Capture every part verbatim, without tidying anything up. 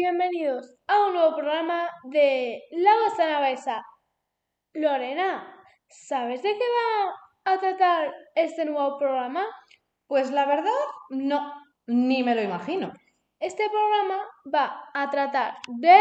bienvenidos a un nuevo programa de La Voz Navesa. Lorena, ¿sabes de qué va a tratar este nuevo programa? Pues la verdad, no, ni me lo imagino. Este programa va a tratar de...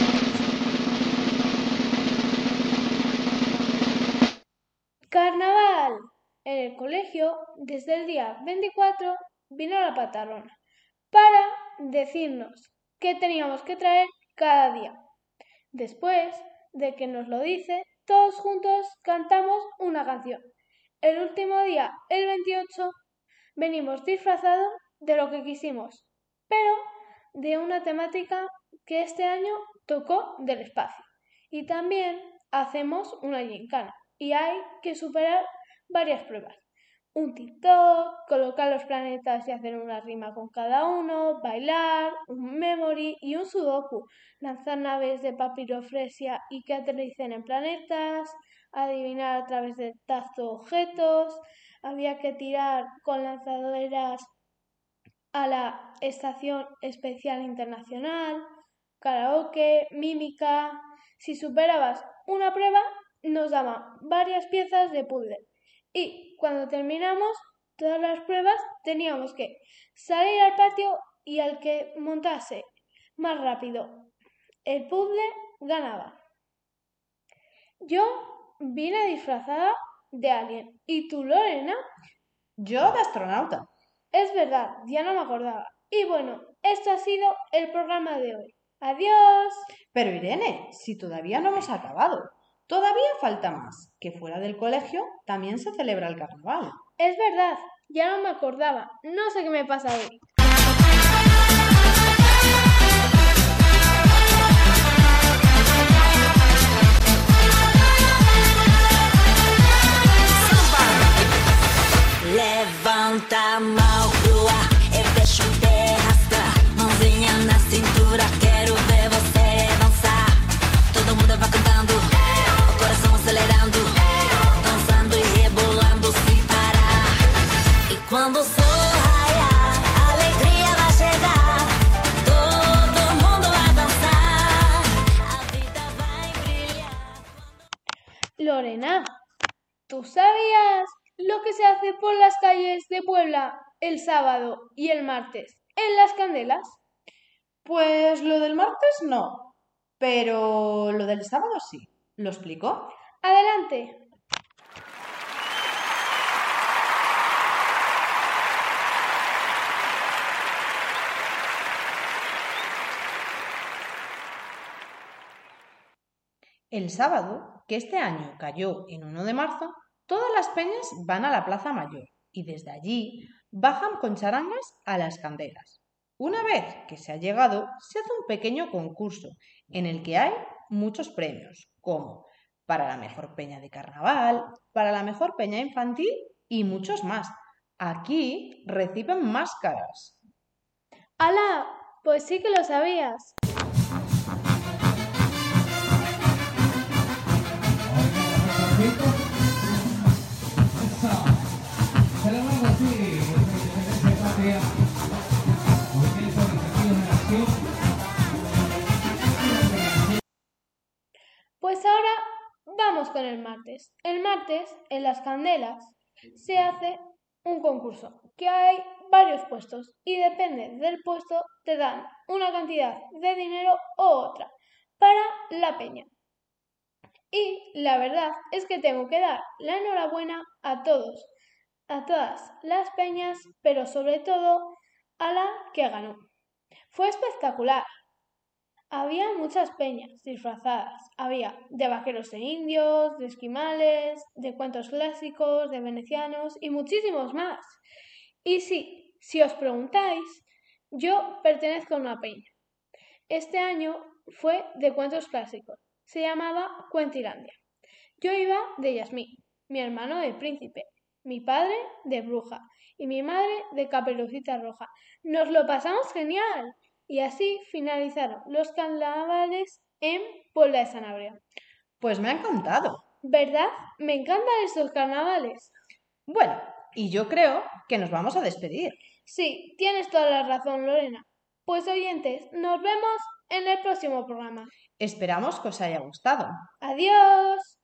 Carnaval. En el colegio, desde el día veinticuatro, vino la patarona para decirnos qué teníamos que traer cada día. Después de que nos lo dice, todos juntos cantamos una canción. El último día, el veintiocho, venimos disfrazados de lo que quisimos, pero de una temática que este año tocó del espacio. Y también hacemos una gincana y hay que superar varias pruebas. Un TikTok, colocar los planetas y hacer una rima con cada uno, bailar, un memory y un sudoku, lanzar naves de papiroflexia y que aterricen en planetas, adivinar a través del tacto objetos, había que tirar con lanzaderas a la Estación Espacial Internacional, karaoke, mímica. Si superabas una prueba, nos daban varias piezas de puzzle. Y cuando terminamos todas las pruebas, teníamos que salir al patio y al que montase más rápido el puzzle ganaba. Yo vine disfrazada de alien. ¿Y tú, Lorena? Yo de astronauta. Es verdad, ya no me acordaba. Y bueno, esto ha sido el programa de hoy. ¡Adiós! Pero Irene, si todavía no hemos acabado. Todavía falta más, que fuera del colegio también se celebra el carnaval. Es verdad, ya no me acordaba. No sé qué me pasa hoy. Levanta a mão pro ar e deixa o pé arrastar. Mãozinha na cintura, quero ver você dançar. Todo mundo vai cantando, o coração acelerando, dançando e rebolando sem parar. E quando o sol raiar, a alegria vai chegar. Todo mundo vai dançar, a vida vai brilhar. Lorena, ¿tú sabías lo que se hace por las calles de Puebla el sábado y el martes en las candelas? Pues lo del martes no, pero lo del sábado sí. ¿Lo explico? Adelante. El sábado, que este año cayó en uno de marzo, todas las peñas van a la Plaza Mayor y desde allí bajan con charangas a las candelas. Una vez que se ha llegado, se hace un pequeño concurso en el que hay muchos premios, como para la mejor peña de carnaval, para la mejor peña infantil y muchos más. Aquí reciben máscaras. ¡Hala! Pues sí que lo sabías. Pues ahora vamos con el martes. El martes, en las candelas, se hace un concurso, que hay varios puestos y depende del puesto te dan una cantidad de dinero u otra para la peña. Y la verdad es que tengo que dar la enhorabuena a todos, a todas las peñas, pero sobre todo a la que ganó. Fue espectacular. Había muchas peñas disfrazadas. Había de vaqueros e indios, de esquimales, de cuentos clásicos, de venecianos y muchísimos más. Y sí, si os preguntáis, yo pertenezco a una peña. Este año fue de cuentos clásicos. Se llamaba Cuentilandia. Yo iba de Yasmín, mi hermano de príncipe, mi padre de bruja y mi madre de Caperucita Roja. Nos lo pasamos genial. Y así finalizaron los carnavales en Puebla de Sanabria. Pues me ha encantado. ¿Verdad? Me encantan estos carnavales. Bueno, y yo creo que nos vamos a despedir. Sí, tienes toda la razón, Lorena. Pues oyentes, nos vemos en el próximo programa. Esperamos que os haya gustado. Adiós.